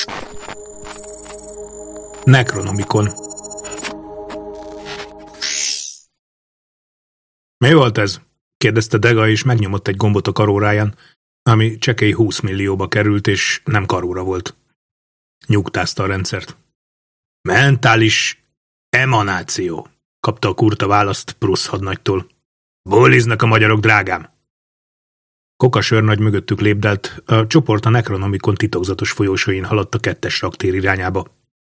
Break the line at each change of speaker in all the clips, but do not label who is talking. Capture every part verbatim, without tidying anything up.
Necronomicon. Mi volt ez? Kérdezte Dega, és megnyomott egy gombot a karóráján, ami csekély húsz millióba került, és nem karóra volt. Nyugtázta a rendszert. Mentális emanáció, kapta a kurta választ Prusz hadnagytól. Bóliznak a magyarok, drágám! Kokas őrnagy mögöttük lépdelt, a csoport a Necronomicon titokzatos folyósóin haladt a kettes raktér irányába.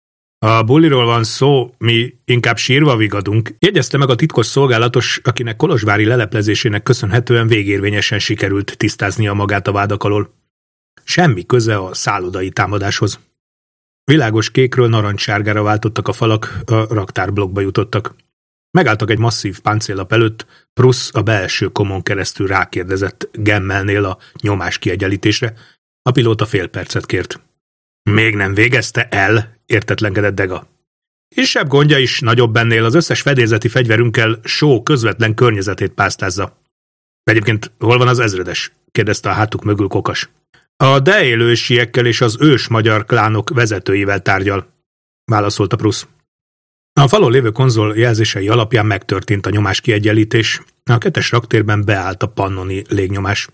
A buliról van szó, mi inkább sírva vigadunk, jegyezte meg a titkos szolgálatos, akinek kolozsvári leleplezésének köszönhetően végérvényesen sikerült tisztáznia magát a vádak alól. Semmi köze a szállodai támadáshoz. Világos kékről narancssárgára váltottak a falak, a raktárblokkba jutottak. Megálltak egy masszív páncéllap előtt, Prusz a belső komon keresztül rákérdezett Gemmelnél a nyomás kiegyenlítésre, a pilóta fél percet kért. Még nem végezte el, értetlenkedett Dega. Kisebb gondja is nagyobb ennél, az összes fedélzeti fegyverünkkel Só közvetlen környezetét pásztázza. Egyébként hol van az ezredes? Kérdezte a hátuk mögül Kokas. A deélősiekkel és az ős magyar klánok vezetőivel tárgyal, válaszolta Prusz. A falon lévő konzol jelzései alapján megtörtént a nyomás kiegyenlítés, a kettes raktérben beállt a pannoni légnyomás.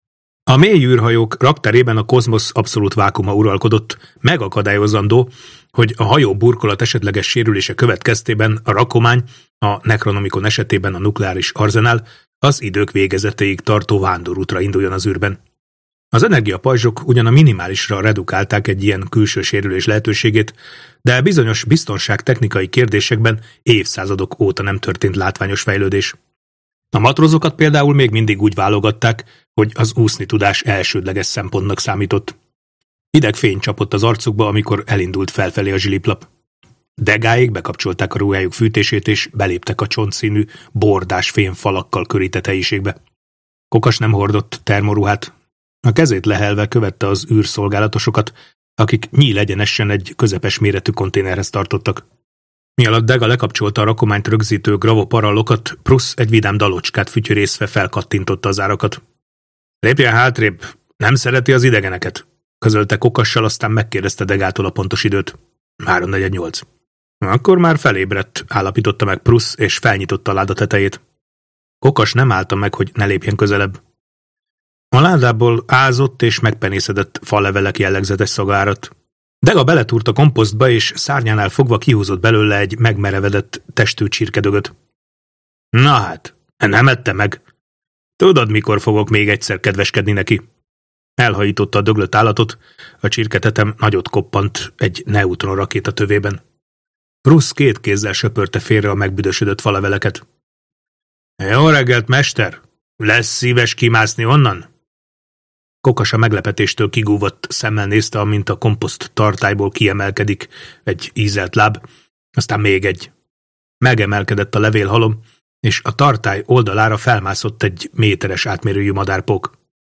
A mély űrhajók raktérében a kozmosz abszolút vákuma uralkodott, megakadályozandó, hogy a hajó burkolat esetleges sérülése következtében a rakomány, a Necronomicon esetében a nukleáris arzenál, az idők végezetéig tartó vándorútra induljon az űrben. Az energiapajzsok ugyan a minimálisra redukálták egy ilyen külső sérülés lehetőségét, de bizonyos biztonságtechnikai kérdésekben évszázadok óta nem történt látványos fejlődés. A matrózokat például még mindig úgy válogatták, hogy az úszni tudás elsődleges szempontnak számított. Hideg fény csapott az arcukba, amikor elindult felfelé a zsiliplap. Degáig bekapcsolták a ruhájuk fűtését, és beléptek a csontszínű, bordás fémfalakkal körített helyiségbe. Kokas nem hordott termoruhát. A kezét lehelve követte az űrszolgálatosokat, akik nyílegyenesen egy közepes méretű konténerhez tartottak. Mialatt Dega lekapcsolta a rakományt rögzítő gravoparallokat, Prusz egy vidám dalocskát fütyörészve felkattintotta az árakat. Lépjen hátrébb, nem szereti az idegeneket, közölte Kokassal, aztán megkérdezte Degától a pontos időt. háromnegyvennyolc. Akkor már felébredt, állapította meg Prusz, és felnyitotta a láda tetejét. Kokas nem állta meg, hogy ne lépjen közelebb. A ládából ázott és megpenészedett falevelek jellegzetes szaga áradt. Dega beletúrt a komposztba, és szárnyánál fogva kihúzott belőle egy megmerevedett testű csirkedögöt. Na hát, nem ette meg. Tudod, mikor fogok még egyszer kedveskedni neki? Elhajította a döglött állatot, a csirketetem nagyot koppant egy neutronrakéta tövében. Prusz két kézzel söpörte félre a megbüdösödött faleveleket. Jó reggelt, mester! Lesz szíves kimászni onnan? Kokas a meglepetéstől kigúvott szemmel nézte, amint a komposzt tartályból kiemelkedik egy ízelt láb, aztán még egy. Megemelkedett a levélhalom, és a tartály oldalára felmászott egy méteres átmérőjű madárpók.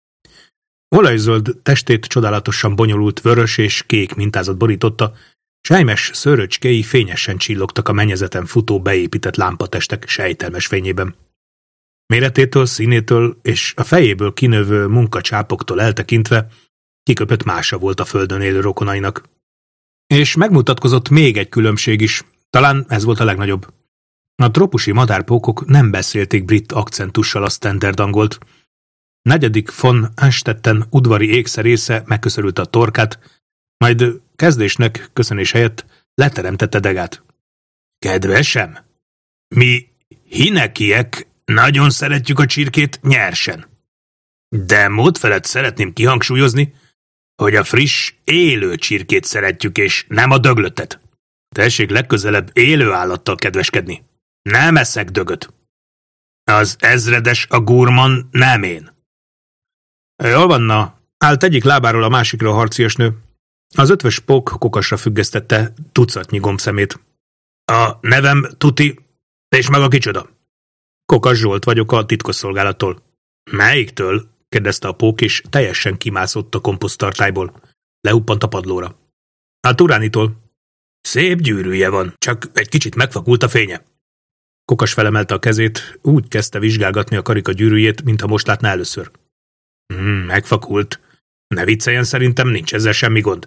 Olajzöld testét csodálatosan bonyolult vörös és kék mintázat borította, sejmes szőröcskéi fényesen csillogtak a mennyezeten futó beépített lámpatestek sejtelmes fényében. Méretétől, színétől és a fejéből kinövő munkacsápoktól eltekintve kiköpött mása volt a földön élő rokonainak. És megmutatkozott még egy különbség is, talán ez volt a legnagyobb. A trópusi madárpókok nem beszélték brit akcentussal a standard angolt. Negyedik von Anstetten udvari ékszerésze megköszörülte a torkát, majd kezdésnek köszönés helyett leteremtette Degát. Kedvesem, mi hinekiek nagyon szeretjük a csirkét nyersen. De mód felett szeretném kihangsúlyozni, hogy a friss, élő csirkét szeretjük, és nem a döglöttet. Tessék legközelebb élő állattal kedveskedni. Nem eszek dögöt. Az ezredes a gurman, nem én. Jól van, na, állt egyik lábáról a másikra a harciasnő. Az ötvös pók Kokasra függesztette tucatnyi gombszemét. A nevem Tuti, és maga kicsoda? Kokas Zsolt vagyok a titkosszolgálattól. Melyiktől? Kérdezte a pók, és teljesen kimászott a komposzttartályból. Lehuppant a padlóra. A Turánitól. Szép gyűrűje van, csak egy kicsit megfakult a fénye. Kokas felemelte a kezét, úgy kezdte vizsgálgatni a karika gyűrűjét, mintha most látná először. Hmm, megfakult. Ne vicceljen, szerintem nincs ezzel semmi gond.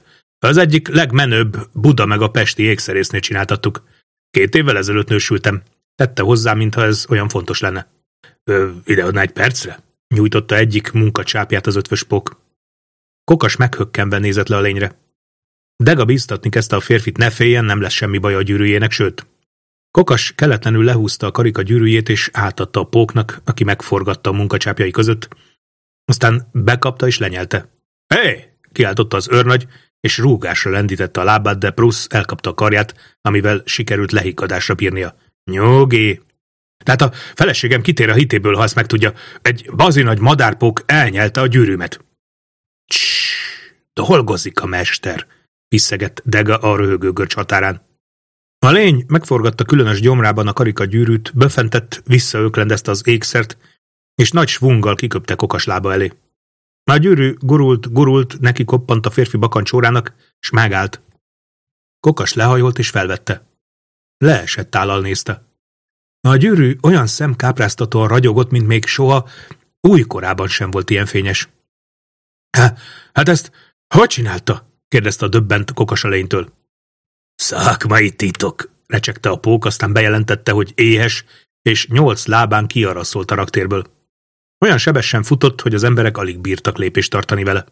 Az egyik legmenőbb Buda meg a pesti ékszerésznél csináltattuk. Két évvel ezelőtt nősültem. Tette hozzá, mintha ez olyan fontos lenne. Ö, ideadná egy percre? Nyújtotta egyik munkacsápját az ötvös pók. Kokas meghökkenve nézett le a lényre. Dega bíztatni kezdte a férfit, ne féljen, nem lesz semmi baj a gyűrűjének, sőt. Kokas keletlenül lehúzta a karika gyűrűjét, és átadta a póknak, aki megforgatta a munkacsápjai között. Aztán bekapta és lenyelte. Hé! Kiáltotta az őrnagy, és rúgásra lendítette a lábát, de Prusz elkapta a karját, amivel sikerült lehikkadásra bírnia. Nyugi! Tehát a feleségem kitér a hitéből, ha ezt megtudja. Egy bazinagy madárpók elnyelte a gyűrűmet. Csss! Dolgozik a mester! Piszegett Dega a röhögő görcs határán. A lény megforgatta különös gyomrában a karika gyűrűt, böfentett, visszaöklendezte az ékszert, és nagy svunggal kiköpte Kokas lába elé. A gyűrű gurult, gurult, neki koppant a férfi bakancsórának, s megállt. Kokas lehajolt és felvette. Leesett állal nézte. A gyűrű olyan szemkápráztatóan ragyogott, mint még soha, újkorában sem volt ilyen fényes. Hát ezt hogy csinálta? Kérdezte a döbbent Kokas a lénytől. Szakmai titok, recsegte a pók, aztán bejelentette, hogy éhes, és nyolc lábán kiaraszolt a raktérből. Olyan sebesen futott, hogy az emberek alig bírtak lépést tartani vele.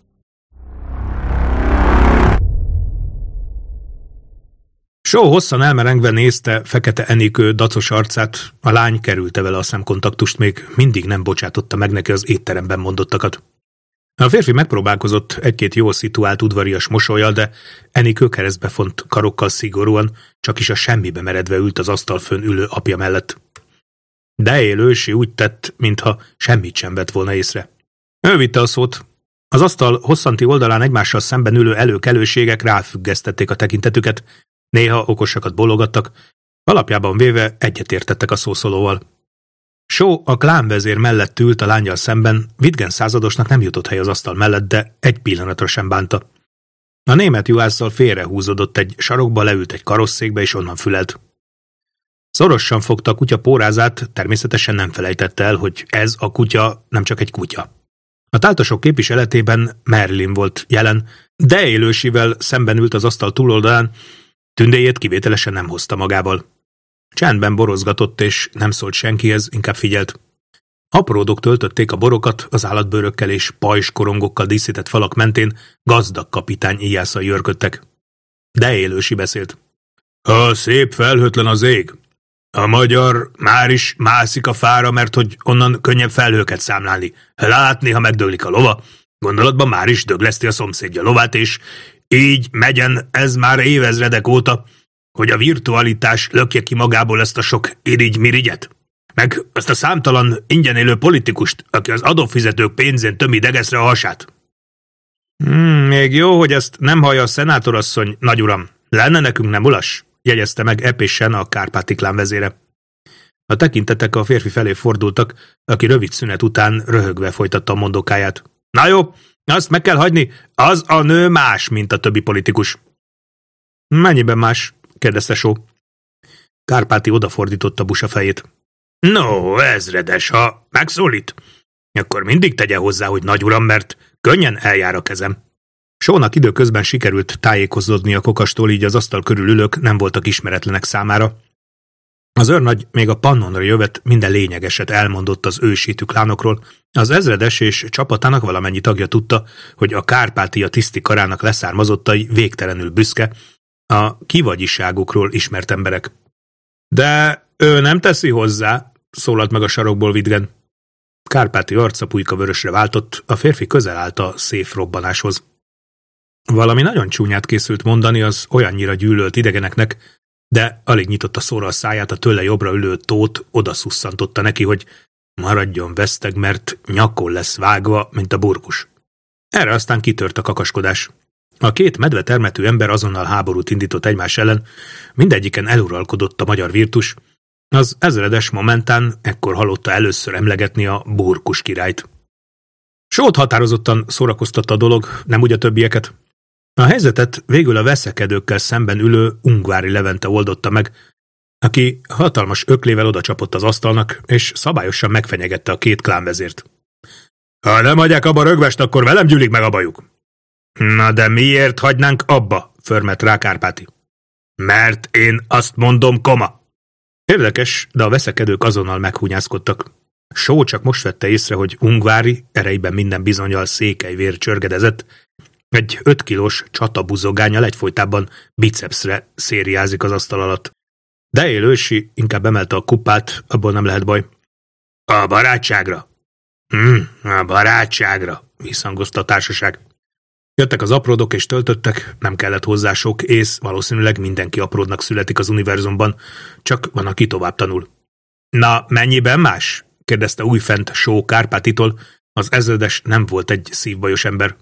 Só hosszan elmerengve nézte fekete Enikő dacos arcát, a lány kerülte vele a szemkontaktust, még mindig nem bocsátotta meg neki az étteremben mondottakat. A férfi megpróbálkozott egy-két jól szituált udvarias mosollyal, de Enikő keresztbe font karokkal szigorúan, csak is a semmibe meredve ült az asztal fönn ülő apja mellett. Deél ősi úgy tett, mintha semmit sem vett volna észre. Ő vitte a szót. Az asztal hosszanti oldalán egymással szemben ülő előkelőségek ráfüggesztették a tekintetüket, néha okosakat bologattak, alapjában véve egyetértettek a szószólóval. Só a klánvezér mellett ült a lánnyal szemben, Wittgen századosnak nem jutott hely az asztal mellett, de egy pillanatra sem bánta. A német juhásszal félrehúzódott egy sarokba, leült egy karosszékbe és onnan fülelt. Szorosan fogta a kutya pórázát, természetesen nem felejtette el, hogy ez a kutya nem csak egy kutya. A táltosok képviseletében Merlin volt jelen, de élősivel szemben ült az asztal túloldalán, tündéjét kivételesen nem hozta magával. Csendben borozgatott, és nem szólt senkihez, inkább figyelt. Apródok töltötték a borokat, az állatbőrökkel és pajzskorongokkal díszített falak mentén gazdag kapitány íjászai őrködtek. De élősi beszélt. Ha szép felhőtlen az ég, a magyar már is mászik a fára, mert hogy onnan könnyebb felhőket számlálni. Látni, ha megdöglik a lova, gondolatban már is dögleszti a szomszédja lovát, és így megyen ez már évezredek óta, hogy a virtualitás lökje ki magából ezt a sok irigy-mirigyet. Meg azt a számtalan ingyen élő politikust, aki az adófizetők pénzén tömi degeszre a hasát. Hmm, még jó, hogy ezt nem hallja a szenátorasszony, nagyuram. Lenne nekünk nem ulas? Jegyezte meg epésen a Kárpáti klán vezére. A tekintetek a férfi felé fordultak, aki rövid szünet után röhögve folytatta a mondókáját. Na jó, azt meg kell hagyni, az a nő más, mint a többi politikus. Mennyiben más? Kérdezte Só. Kárpáti odafordította Busa fejét. No, ezredes, ha megszólít, akkor mindig tegye hozzá, hogy nagyuram, mert könnyen eljár a kezem. Sónak időközben sikerült tájékozódni a Kokastól, így az asztal körül ülők nem voltak ismeretlenek számára. Az őrnagy még a Pannonra jövet minden lényegeset elmondott az ősítő klánokról. Az ezredes és csapatának valamennyi tagja tudta, hogy a Kárpátia tiszti karának leszármazottai végtelenül büszke, a kivagyiságukról ismert emberek. De ő nem teszi hozzá, szólalt meg a sarokból Wittgen. Kárpáti arca pulyka vörösre váltott, a férfi közel állt a széf robbanáshoz. Valami nagyon csúnyát készült mondani az olyannyira gyűlölt idegeneknek, de alig nyitotta szóra a száját, a tőle jobbra ülő Tóth odaszusszantotta neki, hogy maradjon veszteg, mert nyakon lesz vágva, mint a burkus. Erre aztán kitört a kakaskodás. A két medvetermetű ember azonnal háborút indított egymás ellen, mindegyiken eluralkodott a magyar virtus. Az ezredes momentán ekkor hallotta először emlegetni a burkus királyt. Sót határozottan szórakoztatta a dolog, nem úgy a többieket. A helyzetet végül a veszekedőkkel szemben ülő Ungvári Levente oldotta meg, aki hatalmas öklével odacsapott az asztalnak, és szabályosan megfenyegette a két klánvezért. Ha nem hagyják abba a rögvest, akkor velem gyűlik meg a bajuk. Na de miért hagynánk abba? förmet rá Kárpáti. Mert én azt mondom, koma. Érdekes, de a veszekedők azonnal meghúnyászkodtak. Só csak most vette észre, hogy Ungvári, ereiben minden bizonnyal székelyvér csörgedezett, egy öt kilós csatabuzogánnyal egyfolytában bicepszre szériázik az asztal alatt. Deil Ősi inkább emelte a kupát, abból nem lehet baj. A barátságra. Hm, a barátságra, visszhangozta a társaság. Jöttek az apródok és töltöttek, nem kellett hozzá sok ész, valószínűleg mindenki apródnak születik az univerzumban, csak van, aki tovább tanul. Na, mennyiben más? Kérdezte újfent Só Kárpátitól, az ezredes nem volt egy szívbajos ember.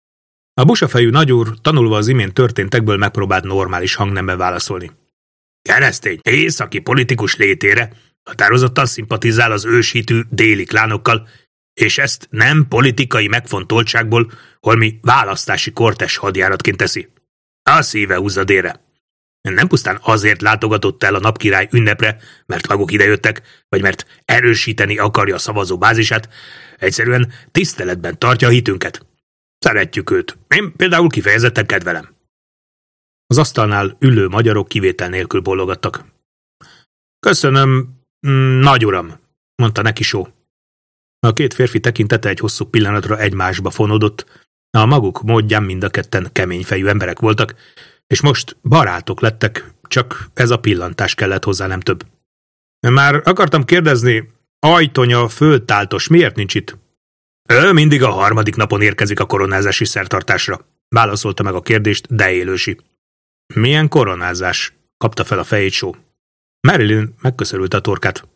A busafejű nagyúr tanulva az imént történtekből megpróbált normális hangnemben válaszolni. Keresztény, északi politikus létére határozottan szimpatizál az őshitű déli klánokkal, és ezt nem politikai megfontoltságból, holmi választási kortes hadjáratként teszi. A szíve húzza délre. Nem pusztán azért látogatott el a napkirály ünnepre, mert maguk idejöttek, vagy mert erősíteni akarja a szavazó bázisát, egyszerűen tiszteletben tartja a hitünket. Szeretjük őt. Én például kifejezetten kedvelem. Az asztalnál ülő magyarok kivétel nélkül bólogattak. Köszönöm, nagy uram, mondta neki Só. A két férfi tekintete egy hosszú pillanatra egymásba fonódott. A maguk módján mind a ketten keményfejű emberek voltak, és most barátok lettek, csak ez a pillantás kellett hozzá, nem több. Már akartam kérdezni, Ajtonya földtáltos miért nincs itt? Ő mindig a harmadik napon érkezik a koronázási szertartásra, válaszolta meg a kérdést Deil Ősi. Milyen koronázás? Kapta fel a fejét Só. Marilyn megköszörülte a torkát.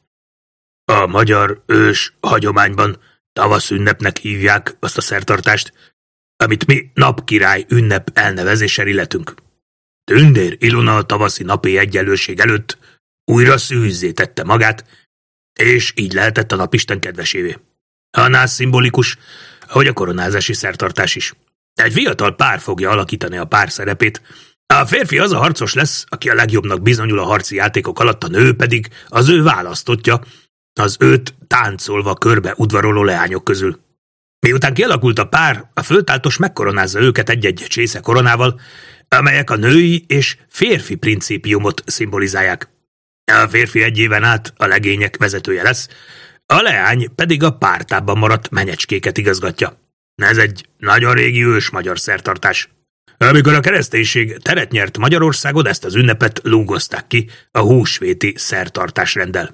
A magyar ős hagyományban tavaszünnepnek hívják azt a szertartást, amit mi napkirály ünnep elnevezéssel illetünk. Tündér Ilona a tavaszi napi egyenlőség előtt újra szűzzé tette magát, és így lehetett a napisten kedvesévé. Annál szimbolikus, ahogy a koronázási szertartás is. Egy fiatal pár fogja alakítani a pár szerepét. A férfi az a harcos lesz, aki a legjobbnak bizonyul a harci játékok alatt, a nő pedig az ő választottja, az őt táncolva körbe udvaroló leányok közül. Miután kialakult a pár, a földtáltos megkoronázza őket egy-egy csésze koronával, amelyek a női és férfi principiumot szimbolizálják. A férfi egy éven át a legények vezetője lesz, a leány pedig a pártában maradt menyecskéket igazgatja. Ez egy nagyon régi ős magyar szertartás. Amikor a kereszténység teret nyert Magyarországon, ezt az ünnepet lúgozták ki a húsvéti szertartásrenddel.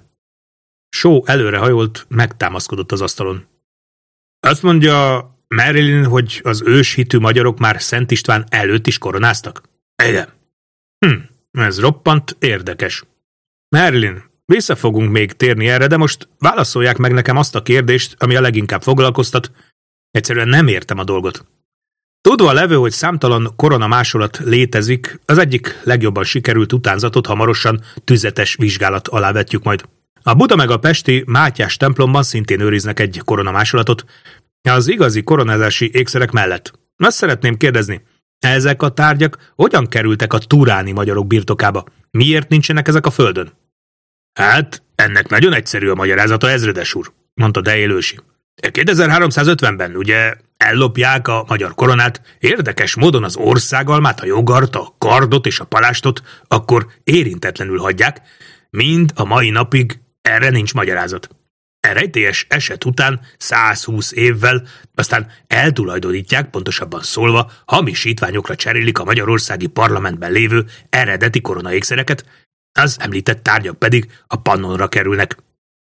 Só előrehajolt, megtámaszkodott az asztalon. Azt mondja Marilyn, hogy az őshitű magyarok már Szent István előtt is koronáztak? Igen. Hm, ez roppant érdekes. Marilyn, vissza fogunk még térni erre, de most válaszolják meg nekem azt a kérdést, ami a leginkább foglalkoztat. Egyszerűen nem értem a dolgot. Tudva levő, hogy számtalan koronamásolat létezik, az egyik legjobban sikerült utánzatot hamarosan tüzetes vizsgálat alá vetjük majd. A Buda meg a pesti Mátyás templomban szintén őriznek egy koronamásolatot, az igazi koronázási ékszerek mellett. Azt szeretném kérdezni, ezek a tárgyak hogyan kerültek a turáni magyarok birtokába? Miért nincsenek ezek a földön? Hát, ennek nagyon egyszerű a magyarázata, ezredes úr, mondta Deil Ősi. kétezer-háromszázötvenben ugye ellopják a magyar koronát, érdekes módon az országalmát, a jogart, a kardot és a palástot, akkor érintetlenül hagyják, mind a mai napig erre nincs magyarázat. E rejtélyes eset után százhúsz évvel aztán eltulajdonítják, pontosabban szólva, hamisítványokra cserélik a magyarországi parlamentben lévő eredeti koronaékszereket, az említett tárgyak pedig a pannonra kerülnek.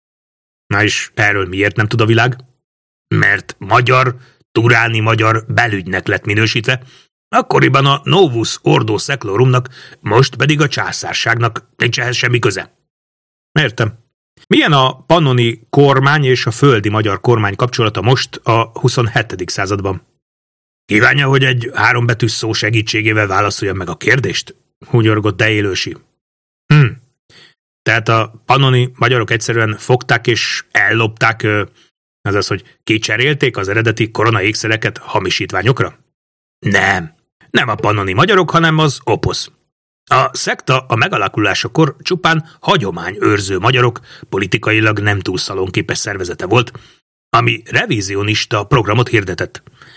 Na és erről miért nem tud a világ? Mert magyar, turáni magyar belügynek lett minősítve, akkoriban a Novus Ordo Seclorumnak, most pedig a császárságnak nincs ehhez semmi köze. Értem. Milyen a pannoni kormány és a földi magyar kormány kapcsolata most a huszonhetedik században? Kívánja, hogy egy hárombetűs szó segítségével válaszoljam meg a kérdést? Hunyorgott Deil Ősi. Hm. Tehát a pannoni magyarok egyszerűen fogták és ellopták, azaz, hogy kicserélték az eredeti koronaékszereket hamisítványokra? Nem. Nem a pannoni magyarok, hanem az oposz. A szekta a megalakulásakor csupán hagyományőrző magyarok, politikailag nem túl szalonképes szervezete volt, ami revizionista programot hirdetett.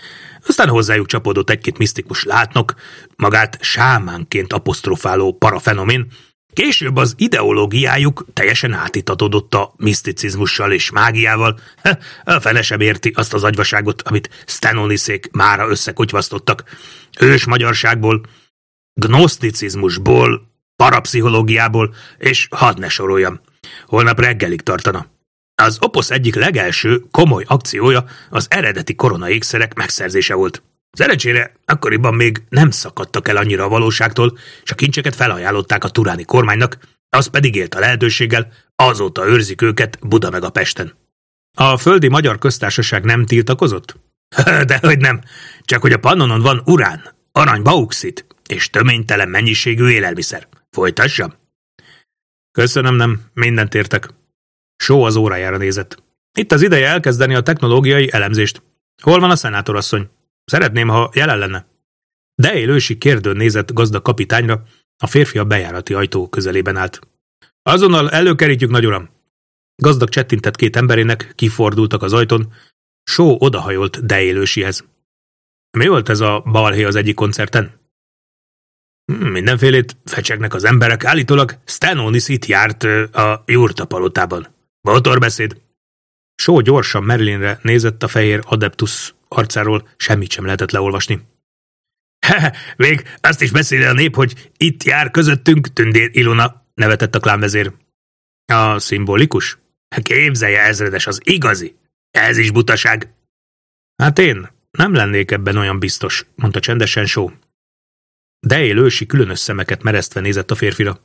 Aztán hozzájuk csapódott egy-két misztikus látnok, magát sámánként apostrofáló parafenomén. Később az ideológiájuk teljesen átitatódott a miszticizmussal és mágiával. A fene sem érti azt az agyvaságot, amit Stanoniszék mára összekutyvasztottak. Ős magyarságból, gnoszticizmusból, parapszichológiából, és hadd ne soroljam. Holnap reggelig tartana. Az Oposz egyik legelső komoly akciója az eredeti koronaékszerek megszerzése volt. Szerencsére akkoriban még nem szakadtak el annyira a valóságtól, és a kincseket felajánlották a turáni kormánynak, az pedig élt a lehetőséggel, azóta őrzik őket Buda meg a Pesten. A földi Magyar Köztársaság nem tiltakozott? Dehogy nem, csak hogy a Pannonon van urán, arany, bauxit és töménytelen mennyiségű élelmiszer. Folytassam? Köszönöm, nem, mindent értek. Shaw az órájára nézett. Itt az ideje elkezdeni a technológiai elemzést. Hol van a szenátorasszony? Szeretném, ha jelen lenne. Dale ősi kérdőn nézett gazdag kapitányra, a férfi a bejárati ajtó közelében állt. Azonnal előkerítjük, nagy uram. Gazdag csettintett két emberének, kifordultak az ajtón. Shaw odahajolt Dale ősihez. Mi volt ez a balhé az egyik koncerten? Mindenfélét fecsegnek az emberek, állítólag Stanonis itt járt a jurta palotában. Motorbeszéd. Shaw gyorsan Merlinre nézett, a fehér adeptus arcáról semmit sem lehetett leolvasni. He, még azt is beszél a nép, hogy itt jár közöttünk Tündér Ilona, nevetett a klánvezér. A szimbolikus? Képzelje, ezredes, az igazi. Ez is butaság. Hát én nem lennék ebben olyan biztos, mondta csendesen Shaw. Dale ősi különös szemeket meresztve nézett a férfira.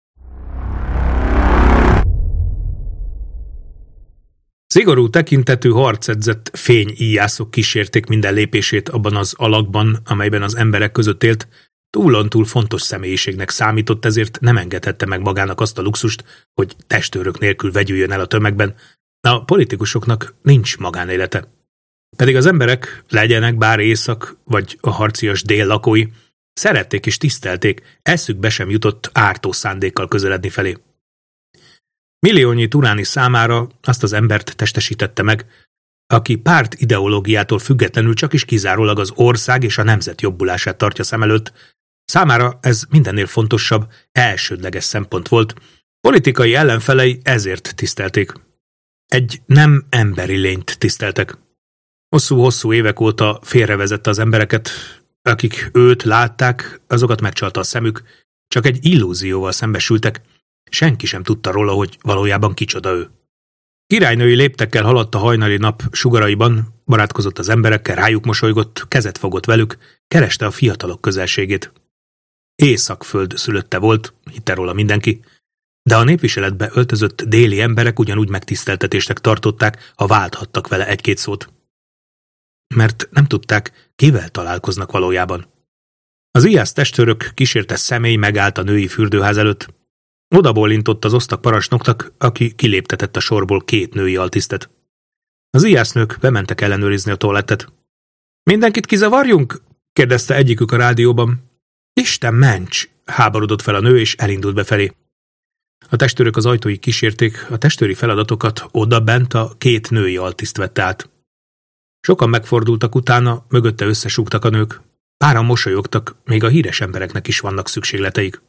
Szigorú tekintetű, harcedzett fényíjászok kísérték minden lépését abban az alakban, amelyben az emberek között élt. Túlontúl fontos személyiségnek számított, ezért nem engedhette meg magának azt a luxust, hogy testőrök nélkül vegyüljön el a tömegben. A politikusoknak nincs magánélete. Pedig az emberek, legyenek bár észak vagy a harcias dél lakói, szerették és tisztelték, eszükbe sem jutott ártó szándékkal közeledni felé. Milliónyi turáni számára azt az embert testesítette meg, aki párt ideológiától függetlenül csak is kizárólag az ország és a nemzet jobbulását tartja szem előtt. Számára ez mindennél fontosabb, elsődleges szempont volt. Politikai ellenfelei ezért tisztelték. Egy nem emberi lényt tiszteltek. Hosszú-hosszú évek óta félrevezette az embereket, akik őt látták, azokat megcsalta a szemük, csak egy illúzióval szembesültek, senki sem tudta róla, hogy valójában kicsoda ő. Királynői léptekkel haladt a hajnali nap sugaraiban, barátkozott az emberekkel, rájuk mosolygott, kezet fogott velük, kereste a fiatalok közelségét. Északföld szülötte volt, hitte róla mindenki, de a népviseletbe öltözött déli emberek ugyanúgy megtiszteltetésnek tartották, ha válthattak vele egy-két szót. Mert nem tudták, kivel találkoznak valójában. Az ijász testőrök kísérte személy megállt a női fürdőház előtt. Odabólintott az osztag parancsnoknak, aki kiléptetett a sorból két női altisztet. Az ijásznők bementek ellenőrizni a toalettet. Mindenkit kizavarjunk? kérdezte egyikük a rádióban. Isten ments! Háborodott fel a nő, és elindult befelé. A testőrök az ajtóig kísérték, a testőri feladatokat oda bent a két női altiszt vette át. Sokan megfordultak utána, mögötte összesúgtak a nők. Páran mosolyogtak, még a híres embereknek is vannak szükségleteik.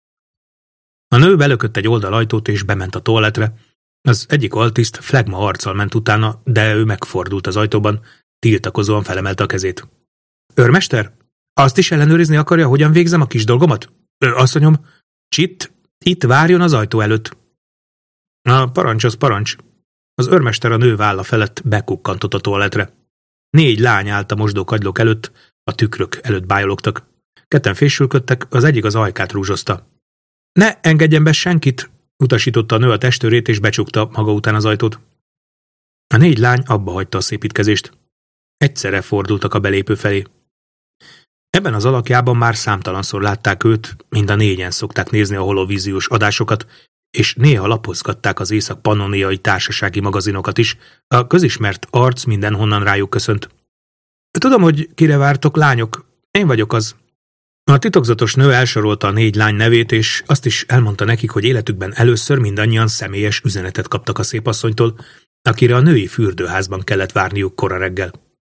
A nő belökött egy oldalajtót és bement a toaletre. Az egyik altiszt flegma arccal ment utána, de ő megfordult az ajtóban, tiltakozóan felemelte a kezét. Őrmester? Azt is ellenőrizni akarja, hogyan végzem a kis dolgomat? Ő, asszonyom, csitt, itt várjon az ajtó előtt. A parancs az parancs. Az őrmester a nő válla felett bekukkantott a toaletre. Négy lány állt a mosdókagylók előtt, a tükrök előtt bájologtak. Ketten fésülködtek, az egyik az ajkát rúzsozta. Ne engedjen be senkit, utasította a nő a testőrét, és becsukta maga után az ajtót. A négy lány abba hagyta a szépítkezést. Egyszerre fordultak a belépő felé. Ebben az alakjában már számtalanszor látták őt, mind a négyen szokták nézni a holovíziós adásokat, és néha lapozgatták az észak-pannoniai társasági magazinokat is, a közismert arc mindenhonnan rájuk köszönt. Tudom, hogy kire vártok, lányok, én vagyok az. A titokzatos nő elsorolta a négy lány nevét, és azt is elmondta nekik, hogy életükben először mindannyian személyes üzenetet kaptak a szépasszonytól, akire a női fürdőházban kellett várniuk kora reggel.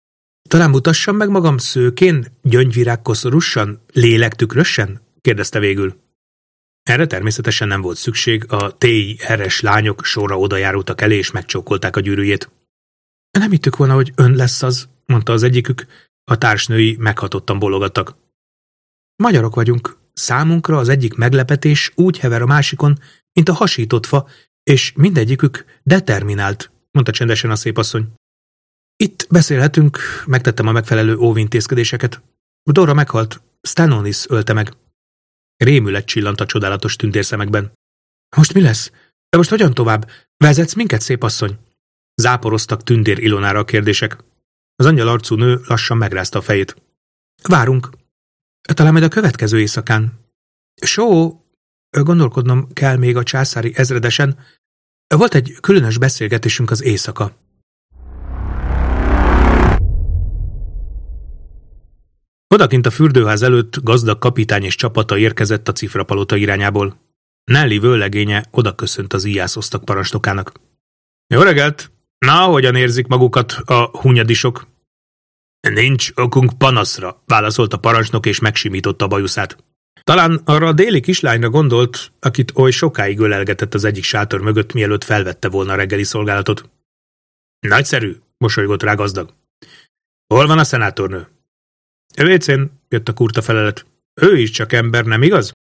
Talán mutassam meg magam szőkén, gyöngyvirágkoszorúsan, lélektükrösen? Kérdezte végül. Erre természetesen nem volt szükség, a té i er-es lányok sorra odajárultak elé, és megcsókolták a gyűrűjét. Nem hittük volna, hogy ön lesz az, mondta az egyikük, a társnői meghatottan bologattak. Magyarok vagyunk, számunkra az egyik meglepetés úgy hever a másikon, mint a hasított fa, és mindegyikük determinált, mondta csendesen a szépasszony. Itt beszélhetünk, megtettem a megfelelő óvintézkedéseket. Dora meghalt, Stanonis ölte meg. Rémület csillant a csodálatos tündérszemekben. Most mi lesz? De most hogyan tovább? Vezetsz minket, szépasszony? Záporoztak Tündér Ilonára a kérdések. Az angyalarcú nő lassan megrázta a fejét. Várunk. Talán majd a következő éjszakán. Só, gondolkodnom kell még a császári ezredesen. Volt egy különös beszélgetésünk az éjszaka. Odakint a fürdőház előtt gazdag kapitány és csapata érkezett a cifrapalota irányából. Nelly vőlegénye odaköszönt az íjászoztak parancsnokának. Jó reggelt! Na, hogyan érzik magukat a hunyadisok? Nincs okunk panaszra, válaszolt a parancsnok, és megsimította a bajuszát. Talán arra a déli kislányra gondolt, akit oly sokáig ölelgetett az egyik sátor mögött, mielőtt felvette volna a reggeli szolgálatot. Nagyszerű, mosolygott rá gazdag. Hol van a szenátornő? Vécén, jött a kurta felelet. Ő is csak ember, nem igaz?